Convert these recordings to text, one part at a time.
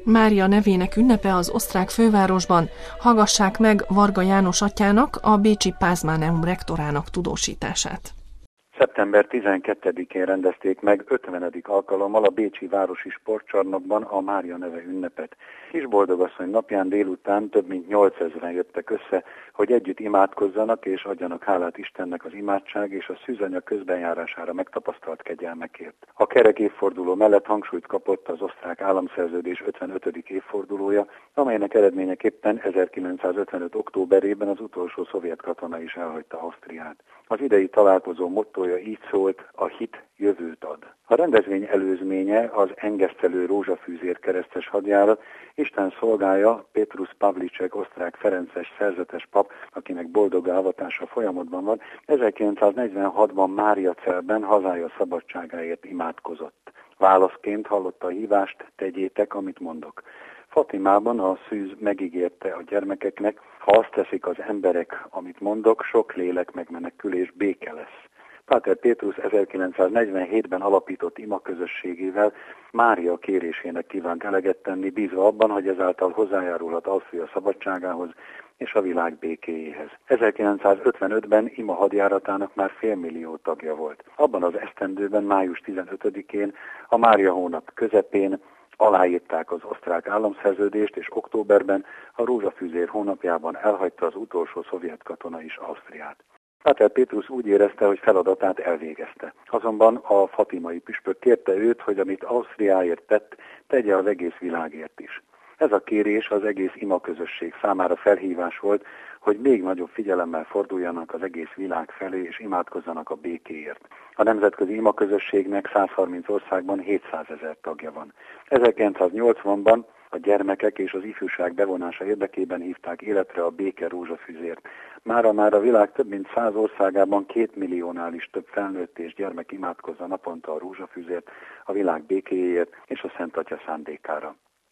Mária nevének ünnepe az osztrák fővárosban. Hallgassák meg Varga János atyának, a bécsi Pázmáneum rektorának tudósítását. Szeptember 12-én rendezték meg 50. alkalommal a bécsi városi sportcsarnokban a Mária neve ünnepet. Kisboldogasszony napján délután több mint 8000-en jöttek össze, hogy együtt imádkozzanak és adjanak hálát Istennek az imádság és a szűzanya közbenjárására megtapasztalt kegyelmekért. A kerek évforduló mellett hangsúlyt kapott az osztrák államszerződés 55. évfordulója, amelynek eredményeképpen 1955. októberében az utolsó szovjet katona is elhagyta Ausztriát. Az idei találkozó mottója így szólt: a hit jövőt ad. A rendezvény előzménye az engesztelő rózsafűzér keresztes hadjárat. Isten szolgája Petrus Pavlicek osztrák ferences szerzetes pap, akinek boldog avatása folyamatban van, 1946-ban Máriacelben hazája szabadságáért imádkozott. Válaszként hallotta a hívást: tegyétek, amit mondok. Fatimában a szűz megígérte a gyermekeknek: ha azt teszik az emberek, amit mondok, sok lélek megmenekül és béke lesz. Páter Pétrusz 1947-ben alapított imaközösségével Mária kérésének kívánt eleget tenni, bízva abban, hogy ezáltal hozzájárulhat Ausztria szabadságához és a világ békéjéhez. 1955-ben ima hadjáratának már 500 000 tagja volt. Abban az esztendőben, május 15-én, a Mária hónap közepén aláírták az osztrák államszerződést, és októberben, a rózsafűzér hónapjában elhagyta az utolsó szovjet katona is Ausztriát. Páter Pétrusz úgy érezte, hogy feladatát elvégezte. Azonban a fatimai püspök kérte őt, hogy amit Ausztriáért tett, tegye az egész világért is. Ez a kérés az egész imaközösség számára felhívás volt, hogy még nagyobb figyelemmel forduljanak az egész világ felé, és imádkozzanak a békéért. A nemzetközi imaközösségnek 130 országban 700 000 tagja van. 1980-ban a gyermekek és az ifjúság bevonása érdekében hívták életre a béke rózsafűzért. Mára a világ több mint 100 országában 2 milliónál is több felnőtt és gyermek imádkozza naponta a rózsafűzért, a világ békéjéért és a Szent Atya szándékára.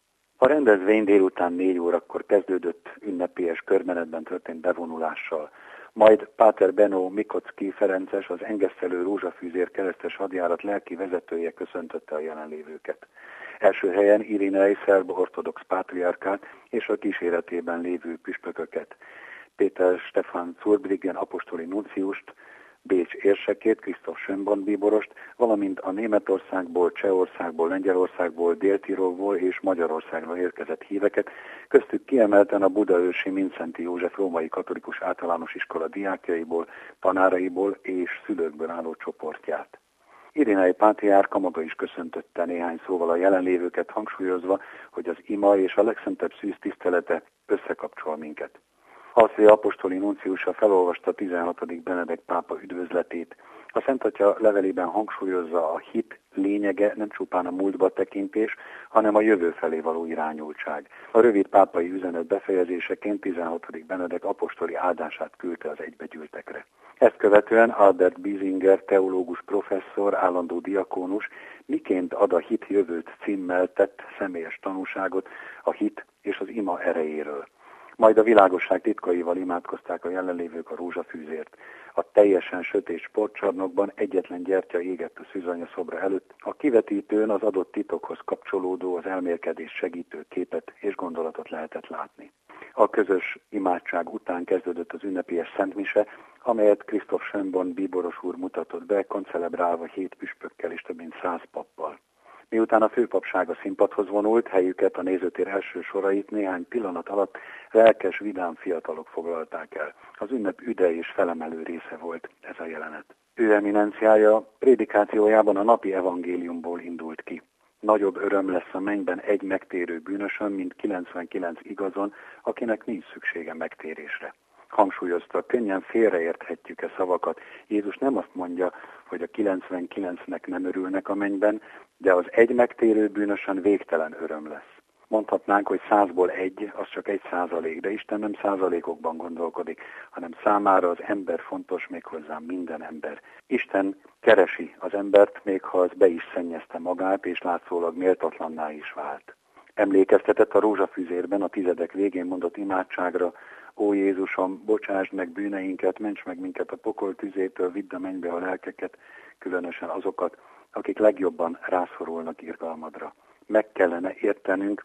A rendezvény délután 4 órakor kezdődött ünnepélyes körmenetben történt bevonulással. Majd Páter Benó Mikocki ferences, az engesztelő rózsafűzér keresztes hadjárat lelki vezetője köszöntötte a jelenlévőket. Első helyen Irinei szerb-ortodox pátriárkát és a kíséretében lévő püspököket, Péter Stefan Zurbriggen apostoli nunciust, Bécs érsekét, Christoph Schönborn bíborost, valamint a Németországból, Csehországból, Lengyelországból, Dél-Tirolból és Magyarországról érkezett híveket, köztük kiemelten a budaörsi Mindszenty József római katolikus általános iskola diákjaiból, tanáraiból és szülőkből álló csoportját. Irinei pátriárka maga is köszöntötte néhány szóval a jelenlévőket, hangsúlyozva, hogy az ima és a legszentebb szűz tisztelete összekapcsol minket. Ausztria apostoli nunciusa felolvasta 16. Benedek pápa üdvözletét. A Szent Atya levelében hangsúlyozza, a hit lényege nem csupán a múltba tekintés, hanem a jövő felé való irányultság. A rövid pápai üzenet befejezéseként 16. Benedek apostoli áldását küldte az egybegyűltekre. Ezt követően Albert Biesinger teológus professzor, állandó diakónus miként ad a hit jövőt címmel tett személyes tanúságot a hit és az ima erejéről. Majd a világosság titkaival imádkozták a jelenlévők a rózsafűzért. A teljesen sötét sportcsarnokban egyetlen gyertya égett a szűzanya szobra előtt, a kivetítőn az adott titokhoz kapcsolódó, az elmélkedés segítő képet és gondolatot lehetett látni. A közös imádság után kezdődött az ünnepélyes szentmise, amelyet Christoph Schönborn bíboros úr mutatott be, koncelebrálva 7 püspökkel és több mint 100 pappal. Miután a főpapság a színpadhoz vonult, helyüket, a nézőtér első sorait néhány pillanat alatt lelkes, vidám fiatalok foglalták el. Az ünnep üde és felemelő része volt ez a jelenet. Ő eminenciája prédikációjában a napi evangéliumból indult ki. Nagyobb öröm lesz a mennyben egy megtérő bűnösön, mint 99 igazon, akinek nincs szüksége megtérésre. Hangsúlyozta, könnyen félreérthetjük szavakat. Jézus nem azt mondja, hogy a 99-nek nem örülnek a mennyben, de az egy megtérő bűnösen végtelen öröm lesz. Mondhatnánk, hogy 100-ból 1, az csak 1%, de Isten nem százalékokban gondolkodik, hanem számára az ember fontos, méghozzá minden ember. Isten keresi az embert, még ha az be is szennyezte magát, és látszólag méltatlanná is vált. Emlékeztetett a rózsafűzérben a tizedek végén mondott imádságra: Ó Jézusom, bocsásd meg bűneinket, ments meg minket a pokol tüzétől, vidd a mennybe a lelkeket, különösen azokat, akik legjobban rászorulnak irgalmadra. Meg kellene értenünk,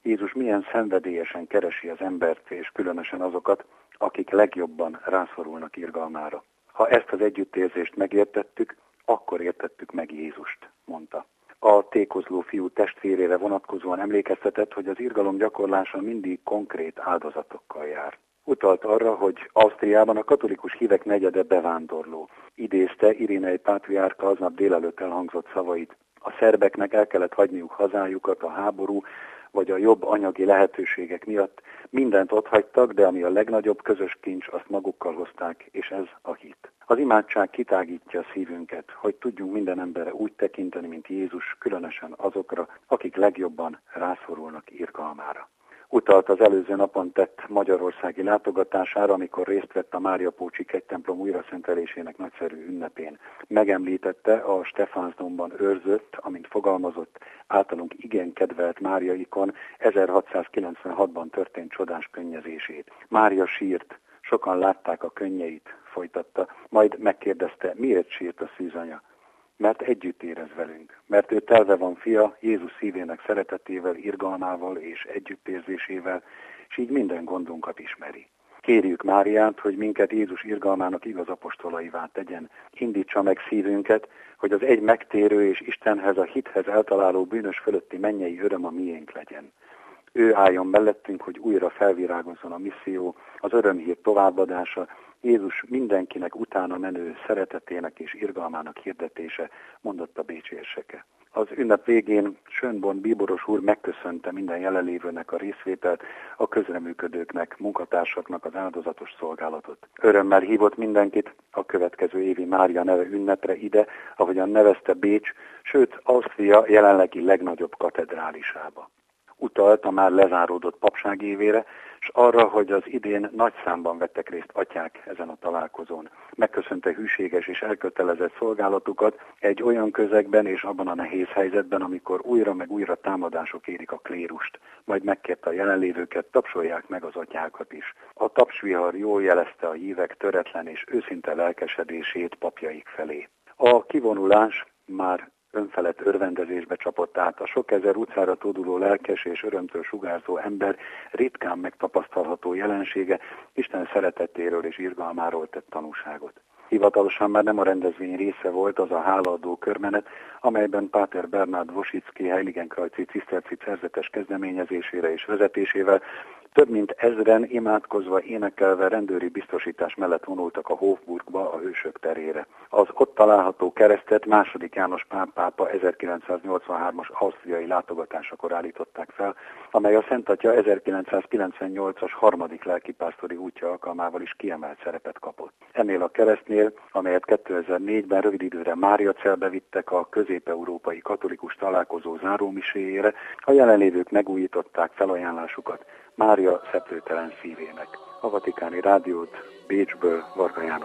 Jézus milyen szenvedélyesen keresi az embert, és különösen azokat, akik legjobban rászorulnak irgalmára. Ha ezt az együttérzést megértettük, akkor értettük meg Jézust, mondta. A tékozló fiú testvérére vonatkozóan emlékeztetett, hogy az irgalom gyakorlása mindig konkrét áldozatokkal jár. Utalt arra, hogy Ausztriában a katolikus hívek negyede bevándorló. Idézte Irénei pátriárka aznap délelőtt elhangzott szavait. A szerbeknek el kellett hagyniuk hazájukat a háború vagy a jobb anyagi lehetőségek miatt. Mindent otthagytak, de ami a legnagyobb közös kincs, azt magukkal hozták, és ez a hit. Az imádság kitágítja a szívünket, hogy tudjunk minden emberre úgy tekinteni, mint Jézus, különösen azokra, akik legjobban rászorulnak irgalmára. Utalt az előző napon tett magyarországi látogatására, amikor részt vett a Máriapócsi kegytemplom újraszentelésének nagyszerű ünnepén. Megemlítette a Stephansdomban őrzött, amint fogalmazott, általunk igen kedvelt Mária ikon 1696-ban történt csodás könnyezését. Mária sírt, sokan látták a könnyeit, folytatta, majd megkérdezte, miért sírt a szűzanya. Mert együtt érez velünk, mert ő telve van fia Jézus szívének szeretetével, irgalmával és együttérzésével, és így minden gondunkat ismeri. Kérjük Máriát, hogy minket Jézus irgalmának igaz apostolaivá tegyen, indítsa meg szívünket, hogy az egy megtérő és Istenhez, a hithez eltaláló bűnös fölötti mennyei öröm a miénk legyen. Ő álljon mellettünk, hogy újra felvirágozzon a misszió, az örömhír továbbadása, Jézus mindenkinek utána menő szeretetének és irgalmának hirdetése, mondotta bécsi érseke. Az ünnep végén Schönborn bíboros úr megköszönte minden jelenlévőnek a részvételt, a közreműködőknek, munkatársaknak az áldozatos szolgálatot. Örömmel hívott mindenkit a következő évi Mária neve ünnepre ide, ahogyan nevezte Bécs, sőt Ausztria jelenlegi legnagyobb katedrálisába. Utalt a már lezáródott papság évére, és arra, hogy az idén nagy számban vettek részt atyák ezen a találkozón. Megköszönte hűséges és elkötelezett szolgálatukat egy olyan közegben és abban a nehéz helyzetben, amikor újra meg újra támadások érik a klérust. Majd megkérte a jelenlévőket, tapsolják meg az atyákat is. A tapsvihar jól jelezte a hívek töretlen és őszinte lelkesedését papjaik felé. A kivonulás már önfelett örvendezésbe csapott át. A sok ezer utcára tóduló lelkes és örömtől sugárzó ember ritkán megtapasztalható jelensége Isten szeretetéről és irgalmáról tett tanúságot. Hivatalosan már nem a rendezvény része volt az a hálaadó körmenet, amelyben Páter Bernhard Wosicki Heiligenkreuzi ciszterci szerzetes kezdeményezésére és vezetésével több mint 1000-en imádkozva, énekelve rendőri biztosítás mellett vonultak a Hofburgba, a Hősök terére. Az ott található keresztet II. János Pál pápa 1983-as ausztriai látogatásakor állították fel, amely a Szent Atya 1998-as harmadik lelkipásztori útja alkalmával is kiemelt szerepet kapott. Ennél a keresztnél, amelyet 2004-ben rövid időre Máriacelbe vittek a közép-európai katolikus találkozó zárómiséjére, a jelenlévők megújították felajánlásukat Mária szeplőtelen szívének. A Vatikáni Rádiót Bécsből Varga János.